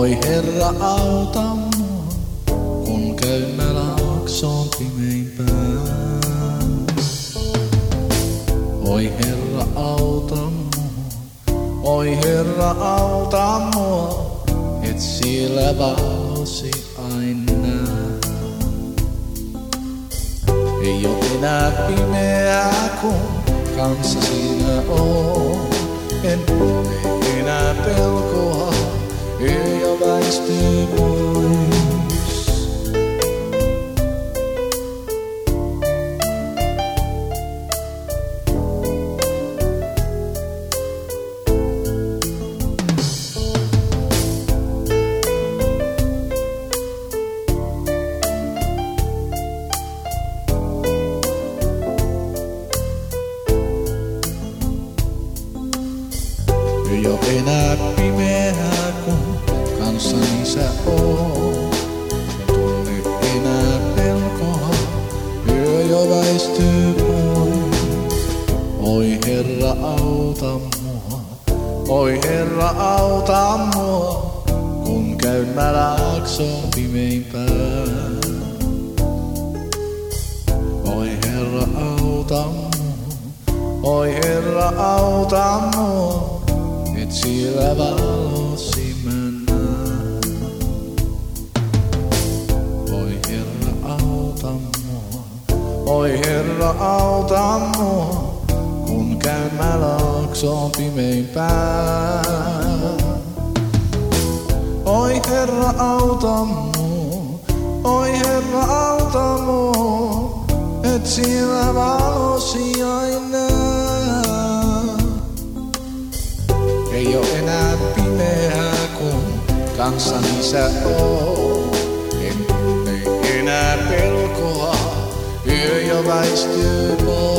Oi Herra, auta mua, kun käyn mä laaksoon pimeimpään. Oi Herra, auta mua, oi Herra, auta mua, et siellä valosi aina. Ei oo enää pimeää, kun kanssa sinä oot. En tunne enää pelkoa, yö jo väistyy pois. Ei oo enää pimeää, kun kanssani sä oot. En tunne enää pelkoa, yö jo väistyy pois. Oi Herra, auta mua, oi Herra, auta mua, kun käyn mä laaksoon pimeimpään. Oi Herra, auta mua, oi Herra, auta mua, et siellä valosi mä näen. Oi Herra, auta mua, oi Herra, auta mua, kun käyn mä laaksoon pimeimpään. Oi Herra, auta mua, oi Herra, auta mua, et siellä valosi aina. Ei oo enää pimeää, kun kanssani sä oot. En tunne enää pelkoa, yö jo väistyy pois.